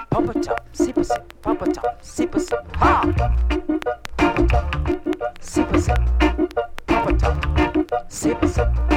Papa top, sip a sip, papa top, sip a sip, ha! Sip a sip, papa top, sip a sip.